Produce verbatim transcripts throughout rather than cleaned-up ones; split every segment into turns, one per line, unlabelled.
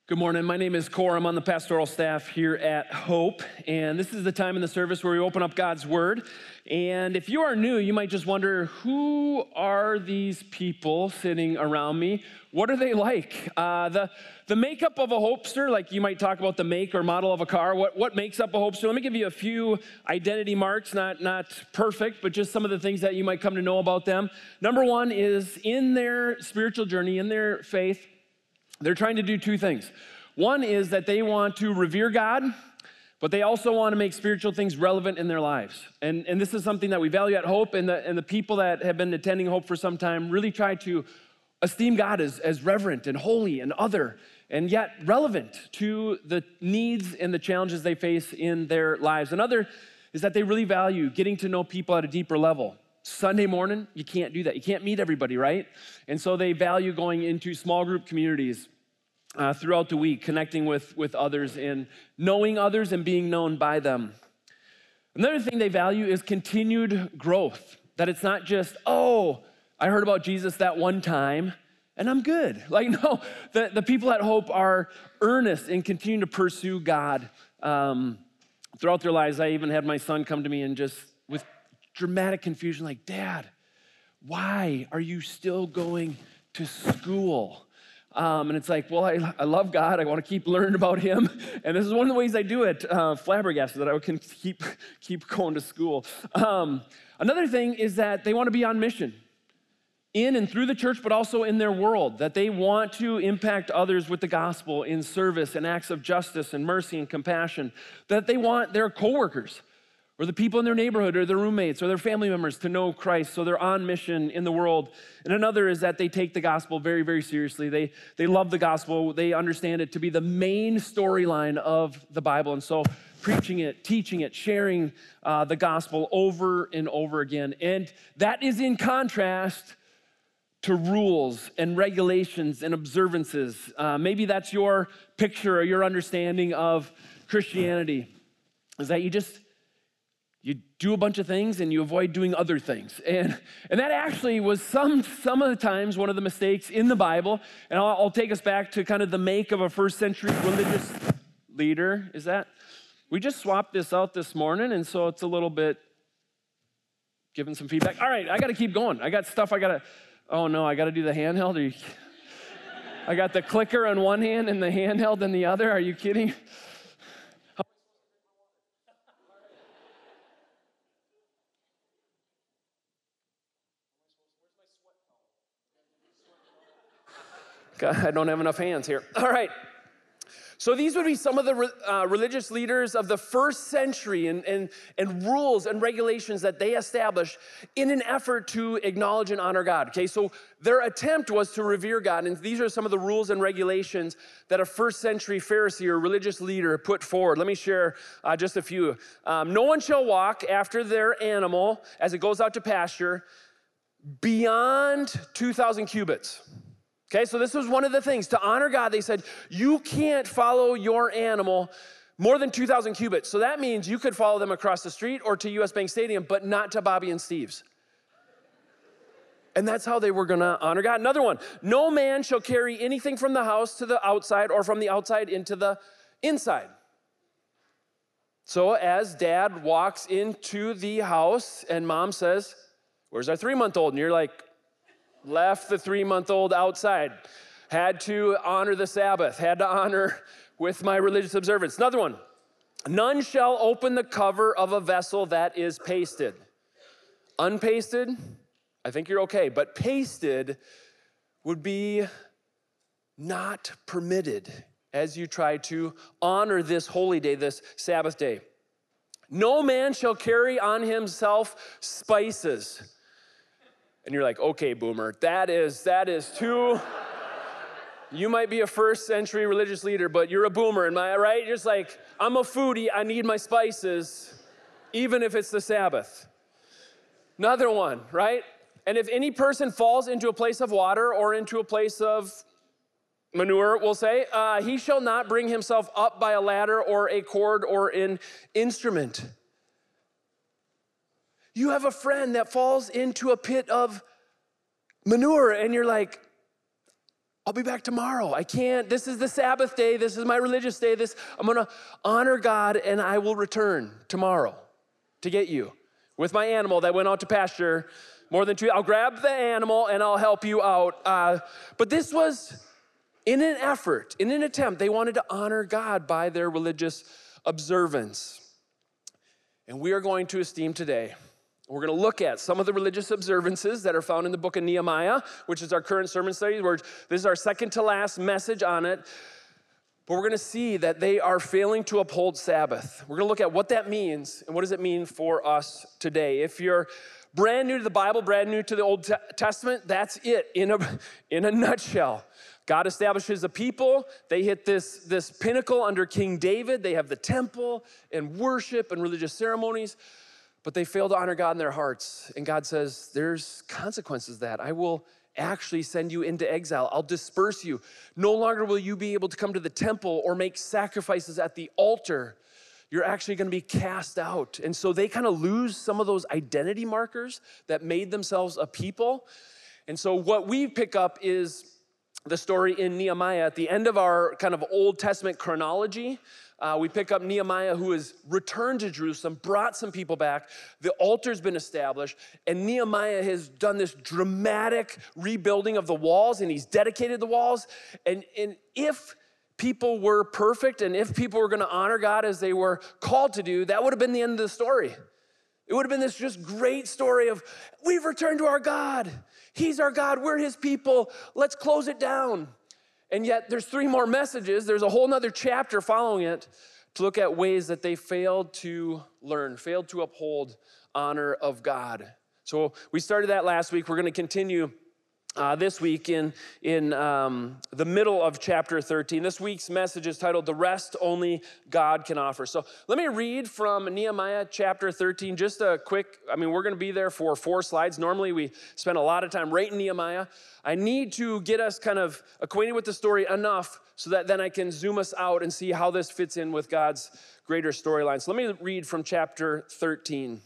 Good morning. My name is Cor. I'm on the pastoral staff here at Hope, and this is the time in the service where we open up God's Word. And if you are new, you might just wonder, who are these people sitting around me? What are they like? Uh, the, the makeup of a Hopester, like you might talk about the make or model of a car. What, what makes up a Hopester? Let me give you a few identity marks, not, not perfect, but just some of the things that you might come to know about them. Number one is in their spiritual journey, in their faith, they're trying to do two things. One is that they want to revere God, but they also want to make spiritual things relevant in their lives. And, and this is something that we value at Hope, and the, and the people that have been attending Hope for some time really try to esteem God as, as reverent and holy and other, and yet relevant to the needs and the challenges they face in their lives. Another is that they really value getting to know people at a deeper level. Sunday morning, you can't do that. You can't meet everybody, right? And so they value going into small group communities uh, throughout the week, connecting with, with others and knowing others and being known by them. Another thing they value is continued growth, that it's not just, oh, I heard about Jesus that one time and I'm good. Like, no, the, the people at Hope are earnest in continuing to pursue God um, throughout their lives. I even had my son come to me and just with dramatic confusion, like, Dad, why are you still going to school? Um, and it's like, well, I, I love God. I want to keep learning about him. And this is one of the ways I do it, uh, flabbergasted, that I can keep, keep going to school. Um, another thing is that they want to be on mission in and through the church, but also in their world, that they want to impact others with the gospel in service and acts of justice and mercy and compassion, that they want their coworkers or the people in their neighborhood or their roommates or their family members to know Christ, so they're on mission in the world. And another is that they take the gospel very, very seriously. They, they love the gospel. They understand it to be the main storyline of the Bible. And so preaching it, teaching it, sharing uh, the gospel over and over again. And that is in contrast to rules and regulations and observances. Uh, maybe that's your picture or your understanding of Christianity, is that you just You do a bunch of things and you avoid doing other things. And, and that actually was some, some of the times one of the mistakes in the Bible. And I'll, I'll take us back to kind of the make of a first century religious leader. Is that, we just swapped this out this morning, and so it's a little bit giving some feedback. All right, I got to keep going. I got stuff I got to, oh no, I got to do the handheld. Are you, I got the clicker on one hand and the handheld in the other. Are you kidding? God, I don't have enough hands here. All right. So these would be some of the uh, religious leaders of the first century and, and, and rules and regulations that they established in an effort to acknowledge and honor God. Okay, so their attempt was to revere God, and these are some of the rules and regulations that a first century Pharisee or religious leader put forward. Let me share uh, just a few. Um, no one shall walk after their animal as it goes out to pasture beyond two thousand cubits. Okay, so this was one of the things. To honor God, they said, you can't follow your animal more than two thousand cubits. So that means you could follow them across the street or to U S Bank Stadium, but not to Bobby and Steve's. And that's how they were going to honor God. Another one, no man shall carry anything from the house to the outside or from the outside into the inside. So as dad walks into the house and mom says, where's our three-month-old? And you're like, left the three-month-old outside. Had to honor the Sabbath. Had to honor with my religious observance. Another one. None shall open the cover of a vessel that is pasted. Unpasted, I think you're okay. But pasted would be not permitted as you try to honor this holy day, this Sabbath day. No man shall carry on himself spices. And you're like, okay, boomer, that is, that is too, you might be a first century religious leader, but you're a boomer, am I right? You're just like, I'm a foodie, I need my spices, even if it's the Sabbath. Another one, right? And if any person falls into a place of water or into a place of manure, we'll say, uh, he shall not bring himself up by a ladder or a cord or an instrument. You have a friend that falls into a pit of manure and you're like, I'll be back tomorrow. I can't. This is the Sabbath day. This is my religious day. This I'm going to honor God, and I will return tomorrow to get you with my animal that went out to pasture more than two. I'll grab the animal, and I'll help you out. Uh, but this was in an effort, in an attempt. They wanted to honor God by their religious observance. And we are going to esteem today, we're going to look at some of the religious observances that are found in the book of Nehemiah, which is our current sermon study. Where this is our second to last message on it. But we're going to see that they are failing to uphold Sabbath. We're going to look at what that means and what does it mean for us today. If you're brand new to the Bible, brand new to the Old Testament, that's it in a, in a nutshell. God establishes a people. They hit this, this pinnacle under King David. They have the temple and worship and religious ceremonies, but they fail to honor God in their hearts. And God says, there's consequences to that. I will actually send you into exile. I'll disperse you. No longer will you be able to come to the temple or make sacrifices at the altar. You're actually going to be cast out. And so they kind of lose some of those identity markers that made themselves a people. And so what we pick up is the story in Nehemiah. At the end of our kind of Old Testament chronology, uh, we pick up Nehemiah, who has returned to Jerusalem, brought some people back. The altar's been established, and Nehemiah has done this dramatic rebuilding of the walls, and he's dedicated the walls. And, and if people were perfect, and if people were going to honor God as they were called to do, that would have been the end of the story. It would have been this just great story of, we've returned to our God. He's our God, we're his people, let's close it down. And yet there's three more messages. There's a whole nother chapter following it to look at ways that they failed to learn, failed to uphold honor of God. So we started that last week. We're going to continue Uh, this week in, in um, the middle of chapter thirteen. This week's message is titled, The Rest Only God Can Offer. So let me read from Nehemiah chapter thirteen, just a quick, I mean, we're going to be there for four slides. Normally we spend a lot of time right in Nehemiah. I need to get us kind of acquainted with the story enough so that then I can zoom us out and see how this fits in with God's greater storyline. So let me read from chapter thirteen.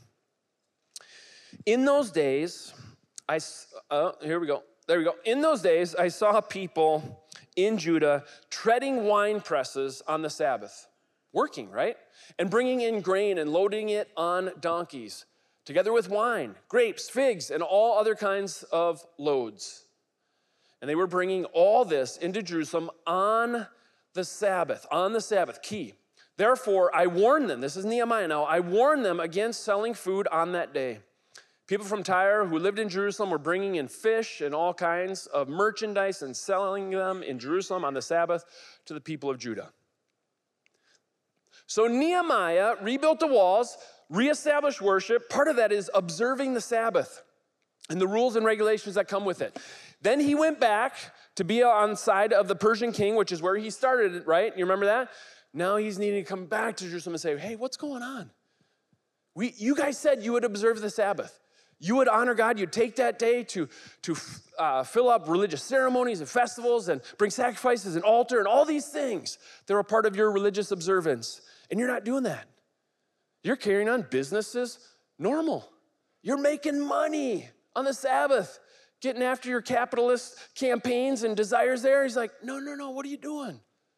In those days, I, uh, here we go. There we go. In those days, I saw people in Judah treading wine presses on the Sabbath, working, right? And bringing in grain and loading it on donkeys, together with wine, grapes, figs, and all other kinds of loads. And they were bringing all this into Jerusalem on the Sabbath, on the Sabbath, key. Therefore, I warned them, this is Nehemiah now, I warned them against selling food on that day. People from Tyre who lived in Jerusalem were bringing in fish and all kinds of merchandise and selling them in Jerusalem on the Sabbath to the people of Judah. So Nehemiah rebuilt the walls, reestablished worship. Part of that is observing the Sabbath and the rules and regulations that come with it. Then he went back to be on the side of the Persian king, which is where he started, right? You remember that? Now he's needing to come back to Jerusalem and say, hey, what's going on? We, you guys said you would observe the Sabbath. You would honor God. You'd take that day to, to uh, fill up religious ceremonies and festivals and bring sacrifices and altar and all these things that are part of your religious observance. And you're not doing that. You're carrying on businesses normal. You're making money on the Sabbath, getting after your capitalist campaigns and desires there. He's like, no, no, no, what are you doing?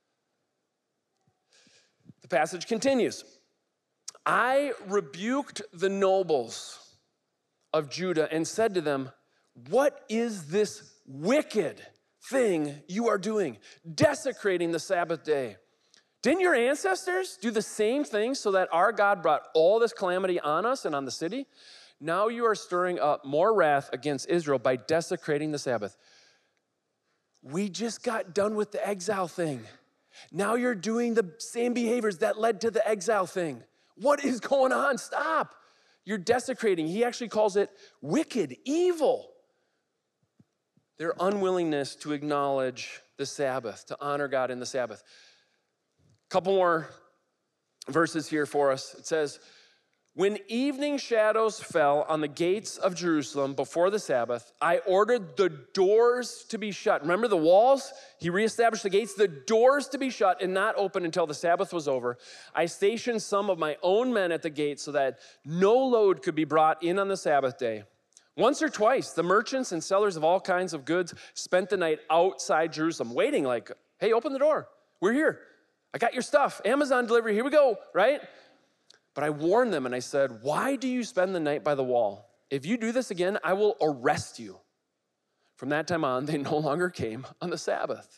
The passage continues. I rebuked the nobles of Judah and said to them, what is this wicked thing you are doing, desecrating the Sabbath day? Didn't your ancestors do the same thing so that our God brought all this calamity on us and on the city? Now you are stirring up more wrath against Israel by desecrating the Sabbath. We just got done with the exile thing. Now you're doing the same behaviors that led to the exile thing. What is going on? Stop. You're desecrating. He actually calls it wicked, evil. Their unwillingness to acknowledge the Sabbath, to honor God in the Sabbath. A couple more verses here for us. It says, when evening shadows fell on the gates of Jerusalem before the Sabbath, I ordered the doors to be shut. Remember the walls? He reestablished the gates, the doors to be shut and not open until the Sabbath was over. I stationed some of my own men at the gate so that no load could be brought in on the Sabbath day. Once or twice, the merchants and sellers of all kinds of goods spent the night outside Jerusalem, waiting like, hey, open the door. We're here. I got your stuff. Amazon delivery, here we go, right? But I warned them and I said, why do you spend the night by the wall? If you do this again, I will arrest you. From that time on, they no longer came on the Sabbath.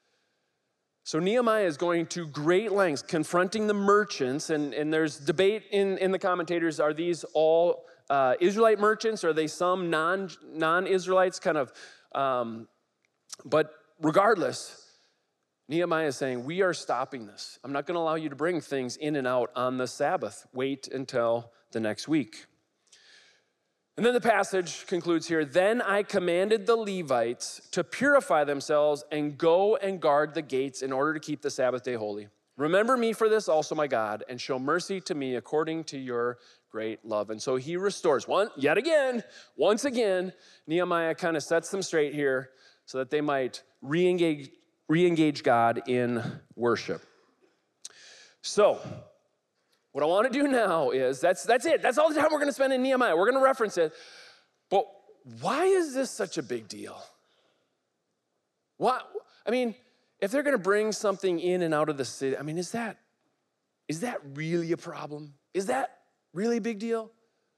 So Nehemiah is going to great lengths confronting the merchants, and, and there's debate in, in the commentators, are these all uh, Israelite merchants? Are they some non, non-Israelites kind of? Um, but regardless, Nehemiah is saying, we are stopping this. I'm not going to allow you to bring things in and out on the Sabbath. Wait until the next week. And then the passage concludes here, then I commanded the Levites to purify themselves and go and guard the gates in order to keep the Sabbath day holy. Remember me for this also, my God, and show mercy to me according to your great love. And so he restores, one, yet again, once again, Nehemiah kind of sets them straight here so that they might re-engage, re-engage God in worship. So, what I want to do now is, that's, that's it. That's all the time we're going to spend in Nehemiah. We're going to reference it. But why is this such a big deal? Why, I mean, if they're going to bring something in and out of the city, I mean, is that, is that really a problem? Is that really a big deal?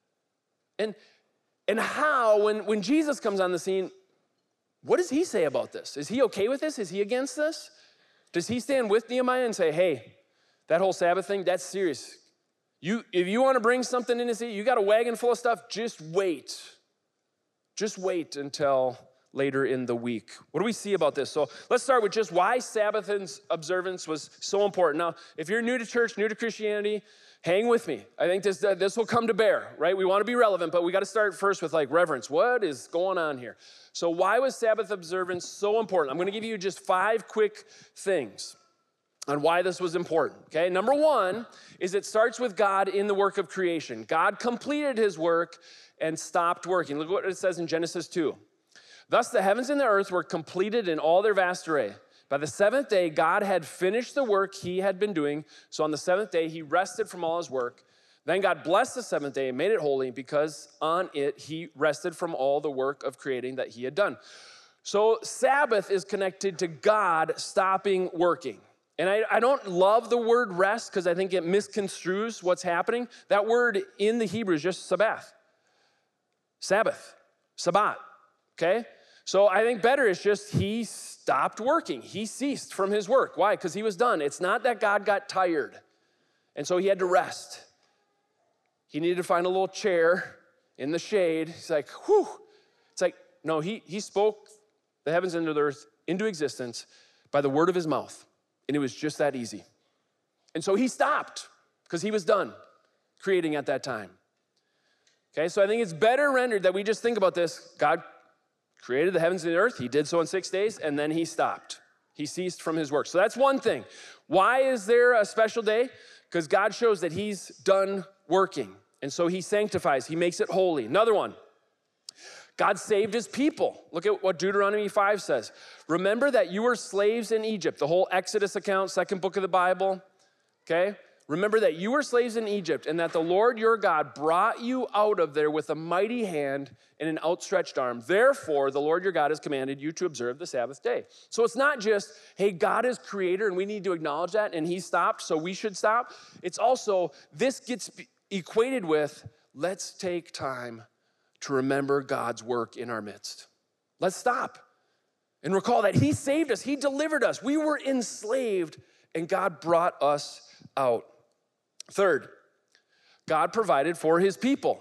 And, and how, when, when Jesus comes on the scene, what does he say about this? Is he okay with this? Is he against this? Does he stand with Nehemiah and say, hey, that whole Sabbath thing, that's serious. You, if you want to bring something in the city, you got a wagon full of stuff, just wait. Just wait until later in the week. What do we see about this? So let's start with just why Sabbath observance was so important. Now, if you're new to church, new to Christianity, hang with me. I think this, this will come to bear, right? We want to be relevant, but we got to start first with like reverence. What is going on here? So why was Sabbath observance so important? I'm going to give you just five quick things on why this was important, okay? Number one is it starts with God in the work of creation. God completed his work and stopped working. Look what it says in Genesis two. Thus the heavens and the earth were completed in all their vast array. By the seventh day, God had finished the work he had been doing. So on the seventh day, he rested from all his work. Then God blessed the seventh day and made it holy because on it he rested from all the work of creating that he had done. So Sabbath is connected to God stopping working. And I, I don't love the word rest because I think it misconstrues what's happening. That word in the Hebrew is just Sabbath. Sabbath, Sabbat, okay? So I think better is just he stopped working. He ceased from his work. Why? Because he was done. It's not that God got tired, and so he had to rest. He needed to find a little chair in the shade. He's like, whew. It's like, no, he, he spoke the heavens and the earth into existence by the word of his mouth. And it was just that easy. And so he stopped because he was done creating at that time. Okay, so I think it's better rendered that we just think about this. God created the heavens and the earth. He did so in six days, and then he stopped. He ceased from his work. So that's one thing. Why is there a special day? Because God shows that he's done working. And so he sanctifies. He makes it holy. Another one. God saved his people. Look at what Deuteronomy five says. Remember that you were slaves in Egypt. The whole Exodus account, second book of the Bible, okay? Remember that you were slaves in Egypt and that the Lord your God brought you out of there with a mighty hand and an outstretched arm. Therefore, the Lord your God has commanded you to observe the Sabbath day. So it's not just, hey, God is creator and we need to acknowledge that and he stopped, so we should stop. It's also, this gets equated with, let's take time to remember God's work in our midst. Let's stop and recall that he saved us. He delivered us. We were enslaved and God brought us out. Third, God provided for his people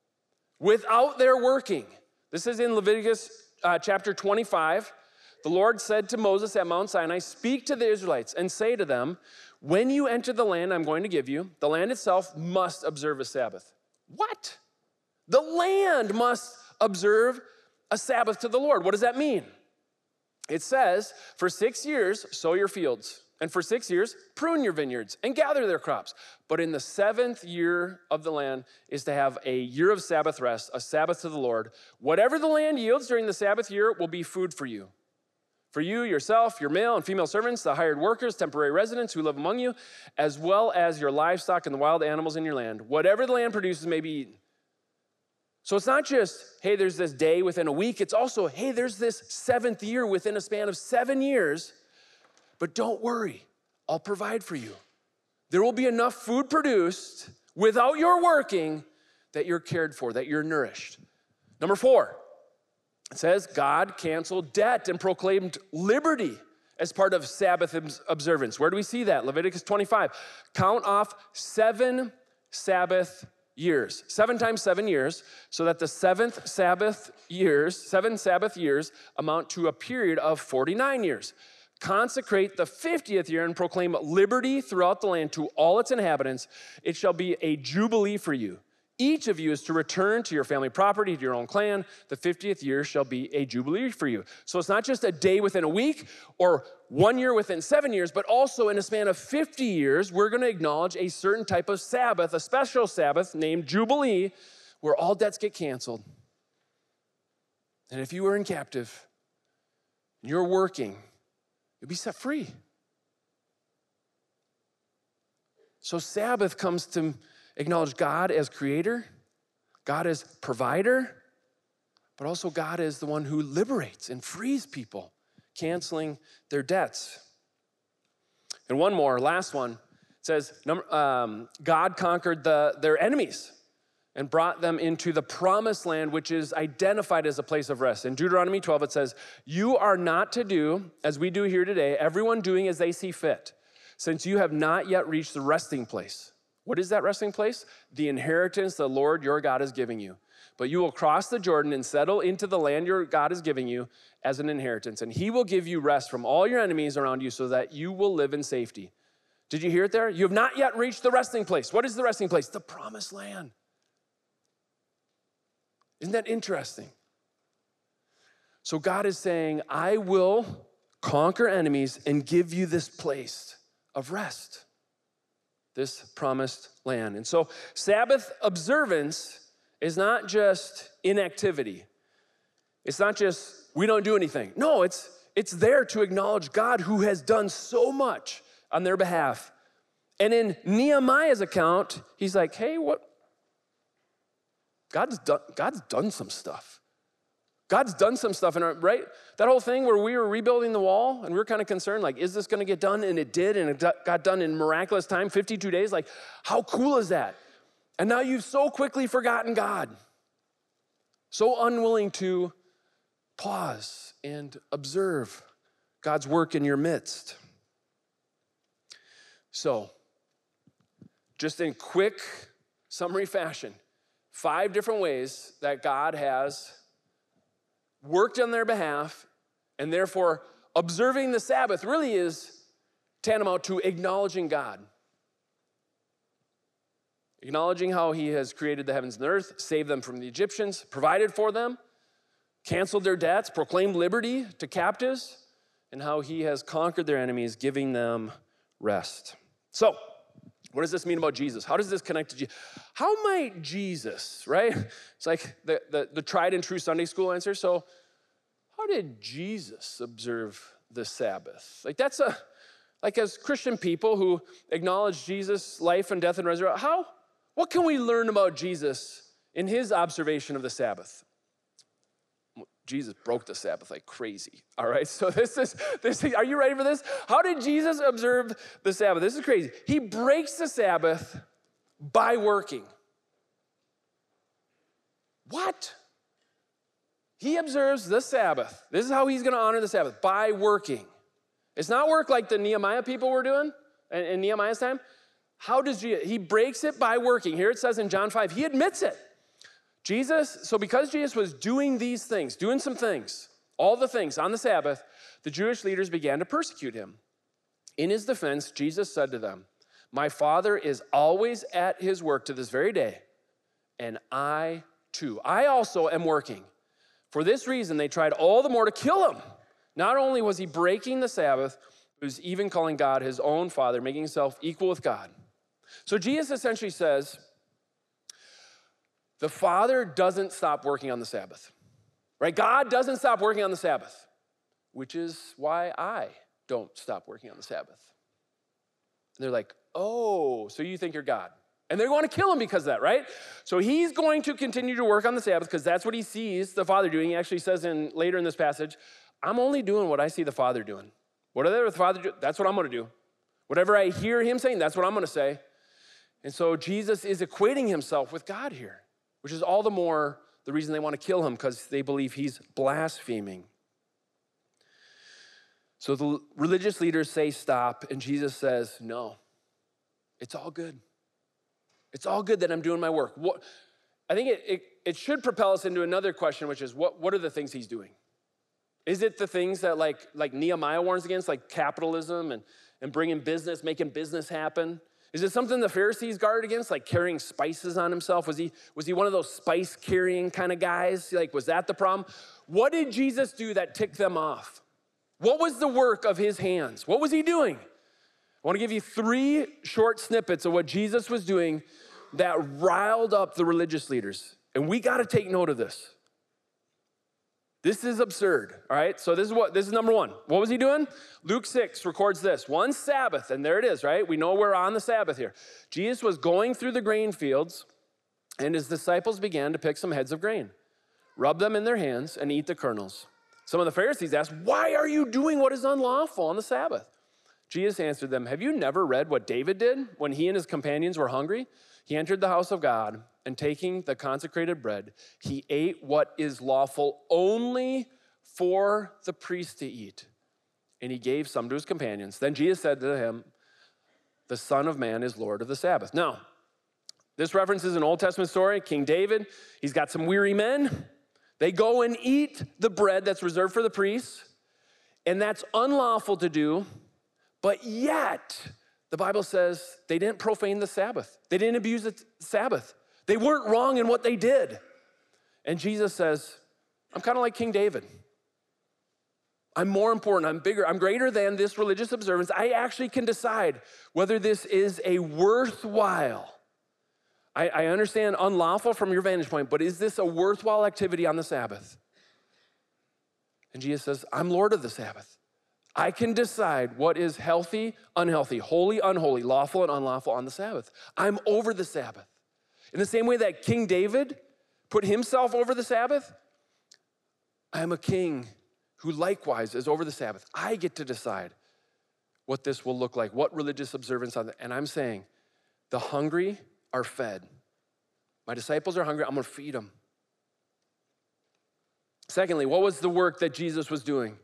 without their working. This is in Leviticus uh, chapter twenty-five. The Lord said to Moses at Mount Sinai, speak to the Israelites and say to them, when you enter the land I'm going to give you, the land itself must observe a Sabbath. What? The land must observe a Sabbath to the Lord. What does that mean? It says, for six years, sow your fields, and for six years, prune your vineyards and gather their crops. But in the seventh year of the land is to have a year of Sabbath rest, a Sabbath to the Lord. Whatever the land yields during the Sabbath year will be food for you. For you, yourself, your male and female servants, the hired workers, temporary residents who live among you, as well as your livestock and the wild animals in your land. Whatever the land produces may be eaten. So it's not just, hey, there's this day within a week. It's also, hey, there's this seventh year within a span of seven years. But don't worry, I'll provide for you. There will be enough food produced without your working that you're cared for, that you're nourished. Number four, it says God canceled debt and proclaimed liberty as part of Sabbath observance. Where do we see that? Leviticus twenty-five. Count off seven Sabbath years. Seven times seven years, so that the seventh Sabbath years, seven Sabbath years amount to a period of forty-nine years. Consecrate the fiftieth year and proclaim liberty throughout the land to all its inhabitants. It shall be a jubilee for you. Each of you is to return to your family property, to your own clan. The fiftieth year shall be a jubilee for you. So it's not just a day within a week or one year within seven years, but also in a span of fifty years, we're going to acknowledge a certain type of Sabbath, a special Sabbath named Jubilee, where all debts get canceled. And if you were in captive and you're working, you'll be set free. So Sabbath comes to acknowledge God as creator, God as provider, but also God as the one who liberates and frees people, canceling their debts. And one more, last one, it says um, God conquered the, their enemies and brought them into the promised land, which is identified as a place of rest. In Deuteronomy twelve, it says, you are not to do as we do here today, everyone doing as they see fit, since you have not yet reached the resting place. What is that resting place? The inheritance the Lord your God is giving you. But you will cross the Jordan and settle into the land your God is giving you as an inheritance. And he will give you rest from all your enemies around you so that you will live in safety. Did you hear it there? You have not yet reached the resting place. What is the resting place? The promised land. Isn't that interesting? So God is saying, I will conquer enemies and give you this place of rest. This promised land. And so Sabbath observance is not just inactivity. It's not just we don't do anything. No, it's it's there to acknowledge God who has done so much on their behalf. And in Nehemiah's account, he's like, hey, what? God's done, God's done some stuff. God's done some stuff, in our, right? That whole thing where we were rebuilding the wall and we were kind of concerned, like, is this going to get done? And it did, and it got done in miraculous time, fifty-two days. Like, how cool is that? And now you've so quickly forgotten God, so unwilling to pause and observe God's work in your midst. So, just in quick summary fashion, five different ways that God has worked on their behalf, and therefore observing the Sabbath really is tantamount to acknowledging God. Acknowledging how he has created the heavens and the earth, saved them from the Egyptians, provided for them, canceled their debts, proclaimed liberty to captives, and how he has conquered their enemies, giving them rest. So, what does this mean about Jesus? How does this connect to Jesus? How might Jesus, right? It's like the, the, the tried and true Sunday school answer. So how did Jesus observe the Sabbath? Like that's a, like as Christian people who acknowledge Jesus' life and death and resurrection, how, what can we learn about Jesus in his observation of the Sabbath? Jesus broke the Sabbath like crazy, all right? So this is, this. Are you ready for this? How did Jesus observe the Sabbath? This is crazy. He breaks the Sabbath by working. What? He observes the Sabbath. This is how he's going to honor the Sabbath, by working. It's not work like the Nehemiah people were doing in, in Nehemiah's time. How does Jesus? He breaks it by working. Here it says in John five, he admits it. Jesus, so because Jesus was doing these things, doing some things, all the things on the Sabbath, the Jewish leaders began to persecute him. In his defense, Jesus said to them, my Father is always at his work to this very day, and I too, I also am working. For this reason, they tried all the more to kill him. Not only was he breaking the Sabbath, he was even calling God his own Father, making himself equal with God. So Jesus essentially says, the Father doesn't stop working on the Sabbath, right? God doesn't stop working on the Sabbath, which is why I don't stop working on the Sabbath. And they're like, oh, so you think you're God? And they're going to kill him because of that, right? So he's going to continue to work on the Sabbath because that's what he sees the Father doing. He actually says in later in this passage, I'm only doing what I see the Father doing. Whatever the Father do, that's what I'm going to do. Whatever I hear him saying, that's what I'm going to say. And so Jesus is equating himself with God here, which is all the more the reason they want to kill him, because they believe he's blaspheming. So the religious leaders say stop, and Jesus says, no, it's all good. It's all good that I'm doing my work. What, I think it, it, it should propel us into another question, which is what, what are the things he's doing? Is it the things that like, like Nehemiah warns against, like capitalism and, and bringing business, making business happen? Is it something the Pharisees guard against, like carrying spices on himself? Was he, was he one of those spice-carrying kind of guys? Like, was that the problem? What did Jesus do that ticked them off? What was the work of his hands? What was he doing? I want to give you three short snippets of what Jesus was doing that riled up the religious leaders. And we got to take note of this. This is absurd, all right? So this is what this is number one. What was he doing? Luke six records this. One Sabbath, and there it is, right? We know we're on the Sabbath here. Jesus was going through the grain fields, and his disciples began to pick some heads of grain, rub them in their hands, and eat the kernels. Some of the Pharisees asked, why are you doing what is unlawful on the Sabbath? Jesus answered them, have you never read what David did when he and his companions were hungry? He entered the house of God, and taking the consecrated bread, he ate what is lawful only for the priest to eat. And he gave some to his companions. Then Jesus said to him, the Son of Man is Lord of the Sabbath. Now, this references an Old Testament story, King David. He's got some weary men. They go and eat the bread that's reserved for the priests, and that's unlawful to do. But yet, the Bible says they didn't profane the Sabbath. They didn't abuse the Sabbath. They weren't wrong in what they did. And Jesus says, I'm kind of like King David. I'm more important, I'm bigger, I'm greater than this religious observance. I actually can decide whether this is a worthwhile. I, I understand unlawful from your vantage point, but is this a worthwhile activity on the Sabbath? And Jesus says, I'm Lord of the Sabbath. I can decide what is healthy, unhealthy, holy, unholy, lawful, and unlawful on the Sabbath. I'm over the Sabbath. In the same way that King David put himself over the Sabbath, I am a king who likewise is over the Sabbath. I get to decide what this will look like, what religious observance on the, and I'm saying the hungry are fed. My disciples are hungry, I'm gonna feed them. Secondly, what was the work that Jesus was doing?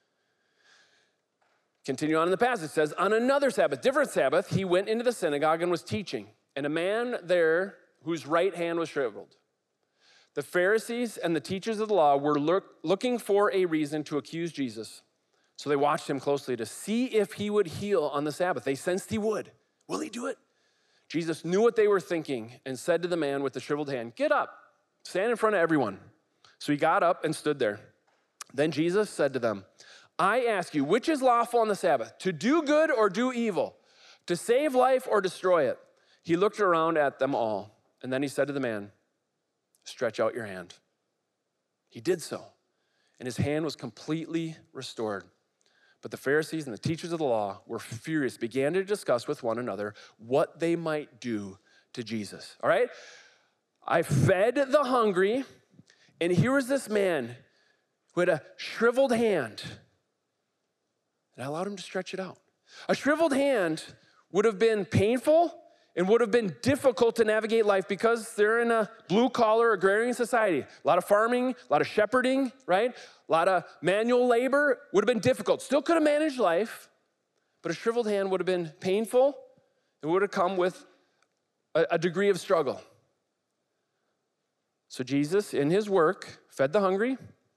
Continue on in the passage, it says, on another Sabbath, different Sabbath, he went into the synagogue and was teaching. And a man there whose right hand was shriveled. The Pharisees and the teachers of the law were look, looking for a reason to accuse Jesus. So they watched him closely to see if he would heal on the Sabbath. They sensed he would. Will he do it? Jesus knew what they were thinking and said to the man with the shriveled hand, get up, stand in front of everyone. So he got up and stood there. Then Jesus said to them, I ask you, which is lawful on the Sabbath, to do good or do evil, to save life or destroy it? He looked around at them all, and then he said to the man, stretch out your hand. He did so, and his hand was completely restored. But the Pharisees and the teachers of the law were furious, began to discuss with one another what they might do to Jesus. All right? I fed the hungry, and here was this man who had a shriveled hand, and I allowed him to stretch it out. A shriveled hand would have been painful and would have been difficult to navigate life because they're in a blue-collar agrarian society. A lot of farming, a lot of shepherding, right? A lot of manual labor would have been difficult. Still could have managed life, but a shriveled hand would have been painful and would have come with a, a degree of struggle. So Jesus, in his work, fed the hungry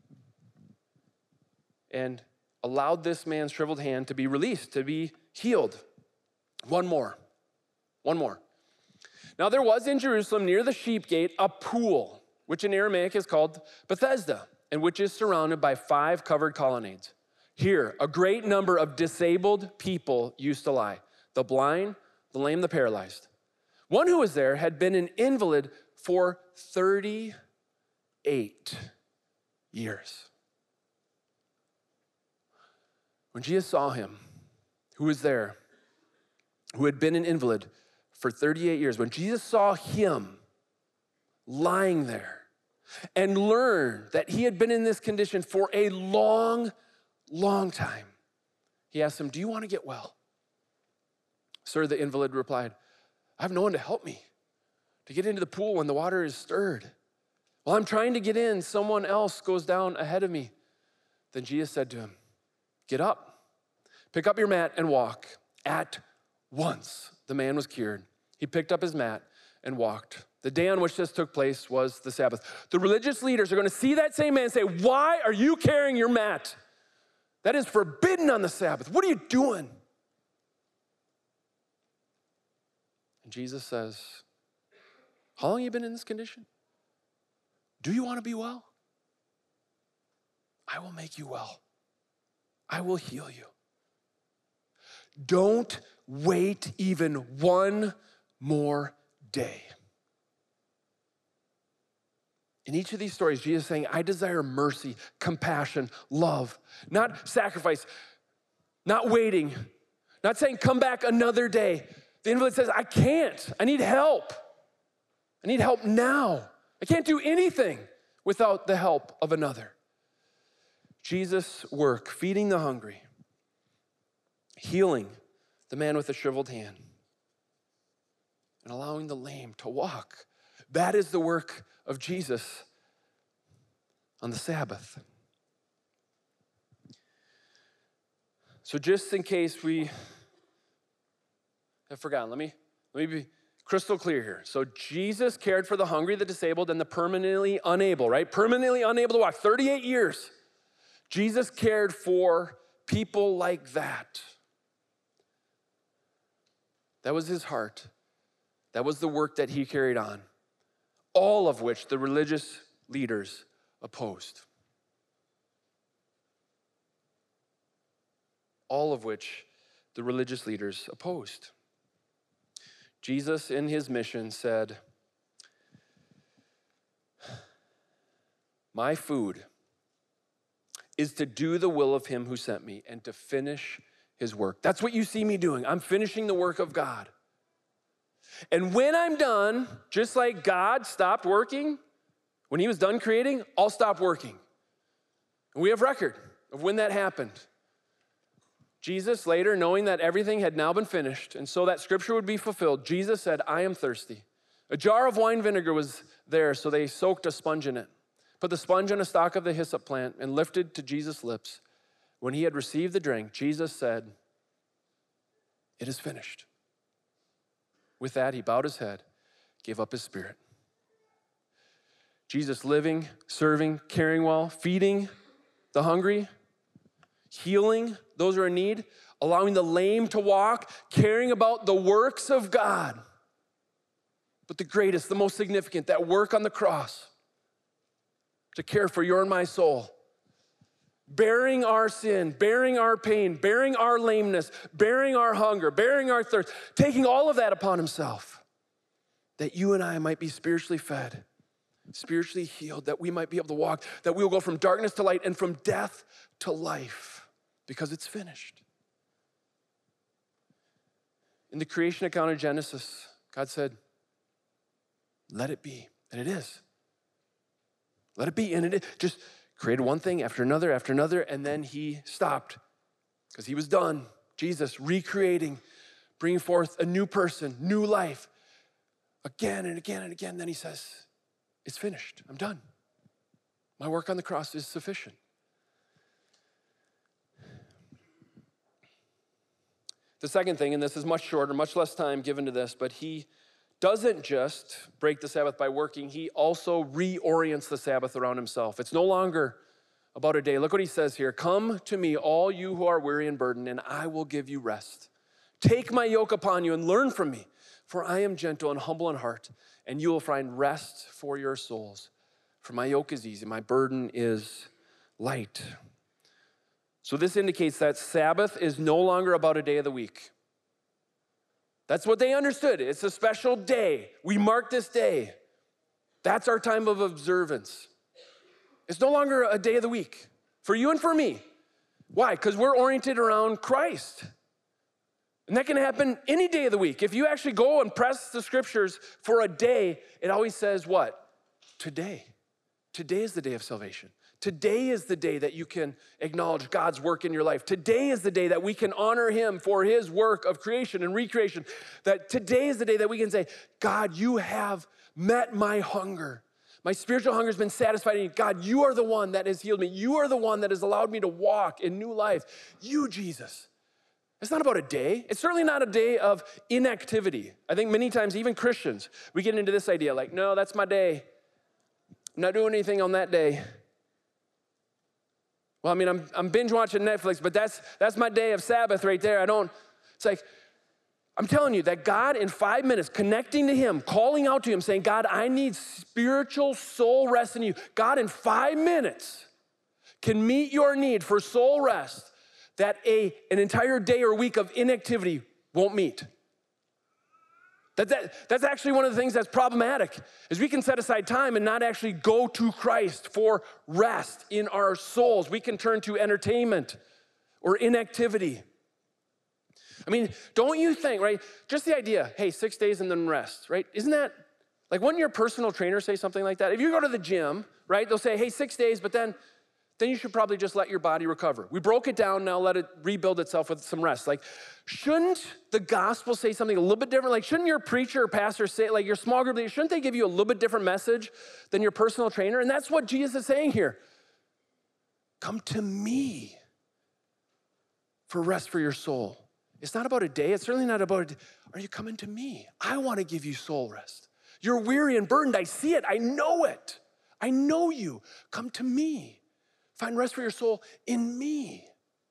and allowed this man's shriveled hand to be released, to be healed. One more, one more. Now there was in Jerusalem near the sheep gate a pool, which in Aramaic is called Bethesda, and which is surrounded by five covered colonnades. Here, a great number of disabled people used to lie, the blind, the lame, the paralyzed. One who was there had been an invalid for thirty-eight years. When Jesus saw him, who was there, who had been an invalid
for thirty-eight years, when Jesus saw him lying there and learned that he had been in this condition for a long, long time, he asked him, do you want to get well? Sir, the invalid replied, I have no one to help me to get into the pool when the water is stirred. While I'm trying to get in, someone else goes down ahead of me. Then Jesus said to him, get up, pick up your mat and walk. At once, the man was cured. He picked up his mat and walked. The day on which this took place was the Sabbath. The religious leaders are going to see that same man and say, why are you carrying your mat? That is forbidden on the Sabbath. What are you doing? And Jesus says, how long have you been in this condition? Do you want to be well? I will make you well. I will heal you. Don't wait even one more day. In each of these stories, Jesus is saying, I desire mercy, compassion, love, not sacrifice, not waiting, not saying, come back another day. The invalid says, I can't. I need help. I need help now. I can't do anything without the help of another. Jesus' work, feeding the hungry, healing the man with the shriveled hand, and allowing the lame to walk. That is the work of Jesus on the Sabbath. So just in case we have forgotten, let me, let me be crystal clear here. So Jesus cared for the hungry, the disabled, and the permanently unable, right? Permanently unable to walk, thirty-eight years. Jesus cared for people like that. That was his heart. That was the work that he carried on, all of which the religious leaders opposed. All of which the religious leaders opposed. Jesus, in his mission, said, my food is to do the will of him who sent me and to finish his work. That's what you see me doing. I'm finishing the work of God. And when I'm done, just like God stopped working, when he was done creating, I'll stop working. And we have record of when that happened. Jesus later, knowing that everything had now been finished, and so that scripture would be fulfilled, Jesus said, I am thirsty. A jar of wine vinegar was there, so they soaked a sponge in it, put the sponge on a stalk of the hyssop plant, and lifted to Jesus' lips. When he had received the drink, Jesus said, it is finished. With that, he bowed his head, gave up his spirit. Jesus living, serving, caring well, feeding the hungry, healing those who are in need, allowing the lame to walk, caring about the works of God. But the greatest, the most significant, that work on the cross, to care for your and my soul, bearing our sin, bearing our pain, bearing our lameness, bearing our hunger, bearing our thirst, taking all of that upon himself, that you and I might be spiritually fed, spiritually healed, that we might be able to walk, that we will go from darkness to light and from death to life, because it's finished. In the creation account of Genesis, God said, let it be, and it is. Let it be, and it just created one thing after another after another, and then he stopped because he was done. Jesus recreating, bringing forth a new person, new life, again and again and again. Then he says, it's finished, I'm done. My work on the cross is sufficient. The second thing, and this is much shorter, much less time given to this, but he doesn't just break the Sabbath by working, he also reorients the Sabbath around himself. It's no longer about a day. Look what he says here. Come to me, all you who are weary and burdened, and I will give you rest. Take my yoke upon you and learn from me, for I am gentle and humble in heart, and you will find rest for your souls. For my yoke is easy, my burden is light. So this indicates that Sabbath is no longer about a day of the week. That's what they understood. It's a special day. We mark this day. That's our time of observance. It's no longer a day of the week for you and for me. Why? Because we're oriented around Christ. And that can happen any day of the week. If you actually go and press the scriptures for a day, it always says what? Today. Today is the day of salvation. Today is the day that you can acknowledge God's work in your life. Today is the day that we can honor him for his work of creation and recreation. That today is the day that we can say, God, you have met my hunger. My spiritual hunger has been satisfied in you. God, you are the one that has healed me. You are the one that has allowed me to walk in new life. You, Jesus. It's not about a day. It's certainly not a day of inactivity. I think many times, even Christians, we get into this idea like, no, that's my day. I'm not doing anything on that day. Well, I mean, I'm, I'm binge watching Netflix, but that's, that's my day of Sabbath right there. I don't, it's like, I'm telling you that God in five minutes, connecting to him, calling out to him, saying, God, I need spiritual soul rest in you. God in five minutes can meet your need for soul rest that a, an entire day or week of inactivity won't meet. That, that, that's actually one of the things that's problematic, is we can set aside time and not actually go to Christ for rest in our souls. We can turn to entertainment or inactivity. I mean, don't you think, right, just the idea, hey, six days and then rest, right? Isn't that, like, wouldn't your personal trainer say something like that? If you go to the gym, right, they'll say, hey, six days, but then then you should probably just let your body recover. We broke it down, now let it rebuild itself with some rest. Like, shouldn't the gospel say something a little bit different? Like, shouldn't your preacher or pastor say, like your small group leader, shouldn't they give you a little bit different message than your personal trainer? And that's what Jesus is saying here. Come to me for rest for your soul. It's not about a day. It's certainly not about, a, are you coming to me? I want to give you soul rest. You're weary and burdened. I see it. I know it. I know you. Come to me. Find rest for your soul in me.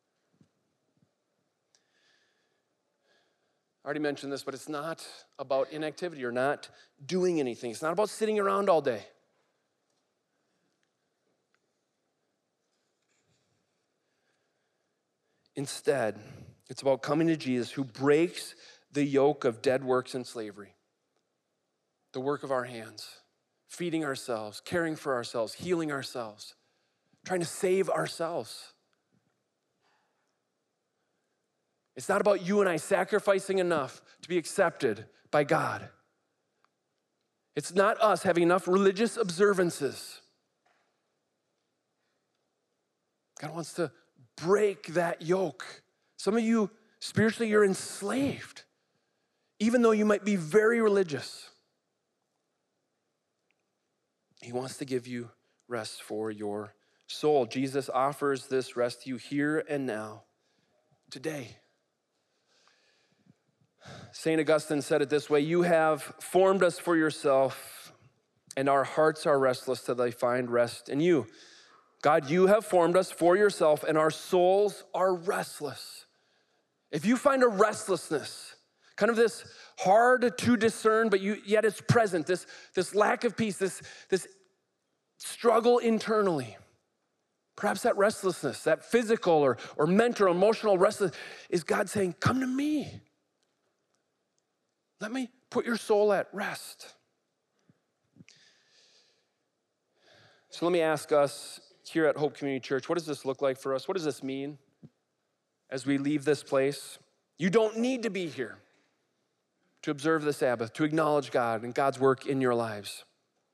I already mentioned this, but it's not about inactivity or not doing anything. It's not about sitting around all day. Instead, it's about coming to Jesus, who breaks the yoke of dead works and slavery, the work of our hands, feeding ourselves, caring for ourselves, healing ourselves, trying to save ourselves. It's not about you and I sacrificing enough to be accepted by God. It's not us having enough religious observances. God wants to break that yoke. Some of you, spiritually, you're enslaved, even though you might be very religious. He wants to give you rest for your soul. Jesus offers this rest to you here and now, today. Saint Augustine said it this way: you have formed us for yourself, and our hearts are restless till they find rest in you. God, you have formed us for yourself, and our souls are restless. If you find a restlessness, kind of this hard to discern, but you, yet it's present, this, this lack of peace, this, this struggle internally, perhaps that restlessness, that physical or, or mental, emotional restlessness, is God saying, come to me. Let me put your soul at rest. So let me ask us here at Hope Community Church, what does this look like for us? What does this mean as we leave this place? You don't need to be here to observe the Sabbath, to acknowledge God and God's work in your lives.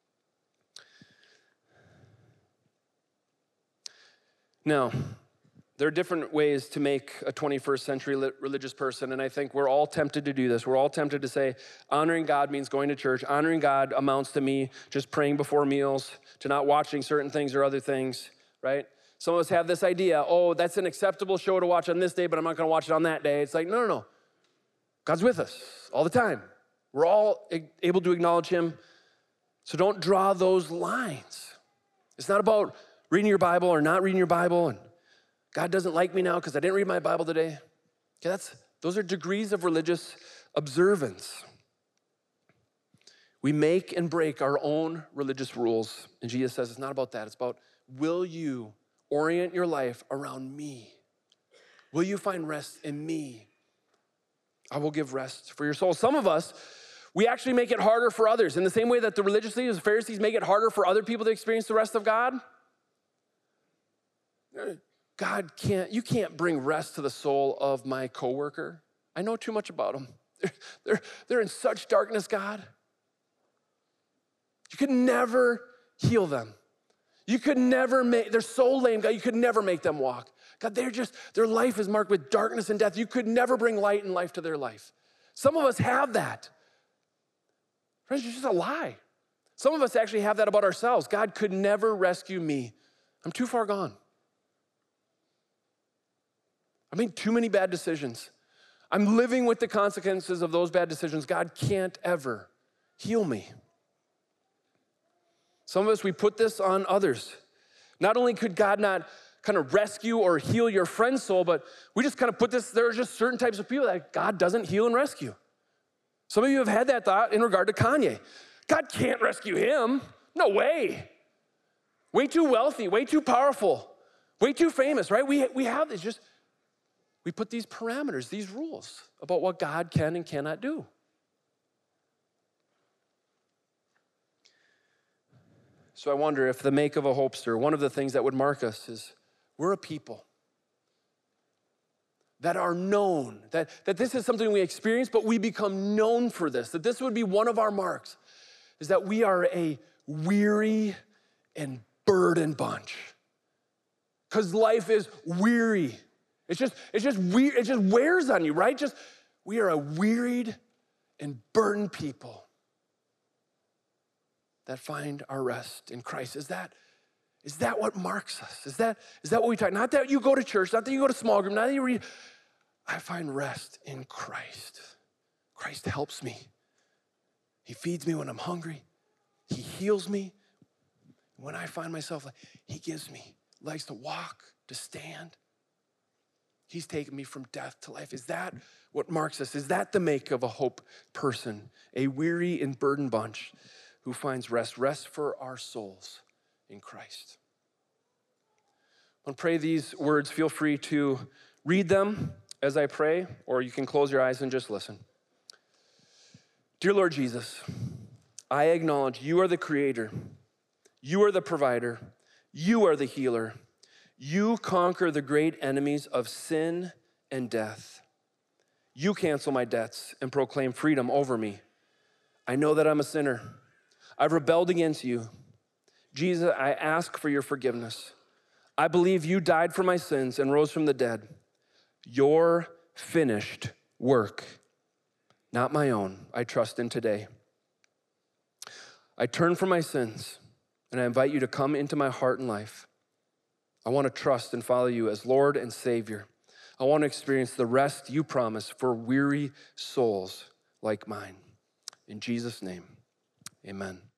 Now, there are different ways to make a twenty-first century religious person, and I think we're all tempted to do this. We're all tempted to say, honoring God means going to church. Honoring God amounts to me just praying before meals, to not watching certain things or other things, right? Some of us have this idea, oh, that's an acceptable show to watch on this day, but I'm not gonna watch it on that day. It's like, no, no, no. God's with us all the time. We're all able to acknowledge him, so don't draw those lines. It's not about reading your Bible or not reading your Bible, and God doesn't like me now because I didn't read my Bible today. Okay, that's, those are degrees of religious observance. We make and break our own religious rules. And Jesus says it's not about that. It's about, will you orient your life around me? Will you find rest in me? I will give rest for your soul. Some of us, we actually make it harder for others. In the same way that the religious leaders, the Pharisees, make it harder for other people to experience the rest of God. God can't, you can't bring rest to the soul of my coworker. I know too much about them. They're, they're, they're in such darkness, God. You could never heal them. You could never make, they're so lame, God, you could never make them walk. God, they're just, their life is marked with darkness and death. You could never bring light and life to their life. Some of us have that. Friends, it's just a lie. Some of us actually have that about ourselves. God could never rescue me. I'm too far gone. I made too many bad decisions. I'm living with the consequences of those bad decisions. God can't ever heal me. Some of us, we put this on others. Not only could God not kind of rescue or heal your friend's soul, but we just kind of put this, there are just certain types of people that God doesn't heal and rescue. Some of you have had that thought in regard to Kanye. God can't rescue him. No way. Way too wealthy, way too powerful, way too famous, right? We, we have this just, we put these parameters, these rules about what God can and cannot do. So I wonder if the make of a hopester, one of the things that would mark us is we're a people that are known, that, that this is something we experience, but we become known for this, that this would be one of our marks, is that we are a weary and burdened bunch. Because life is weary. It's just, it's just weird, it just wears on you, right? Just, we are a wearied and burdened people that find our rest in Christ. Is that, is that what marks us? Is that, is that what we talk? Not that you go to church, not that you go to small group, not that you read. I find rest in Christ. Christ helps me. He feeds me when I'm hungry. He heals me. When I find myself, like, he gives me legs to walk, to stand. He's taken me from death to life. Is that what marks us? Is that the make of a hope person? A weary and burdened bunch who finds rest, rest for our souls in Christ. When I pray these words, feel free to read them as I pray, or you can close your eyes and just listen. Dear Lord Jesus, I acknowledge you are the creator. You are the provider. You are the healer. You conquer the great enemies of sin and death. You cancel my debts and proclaim freedom over me. I know that I'm a sinner. I've rebelled against you. Jesus, I ask for your forgiveness. I believe you died for my sins and rose from the dead. Your finished work, not my own, I trust in today. I turn from my sins and I invite you to come into my heart and life. I want to trust and follow you as Lord and Savior. I want to experience the rest you promise for weary souls like mine. In Jesus' name, amen.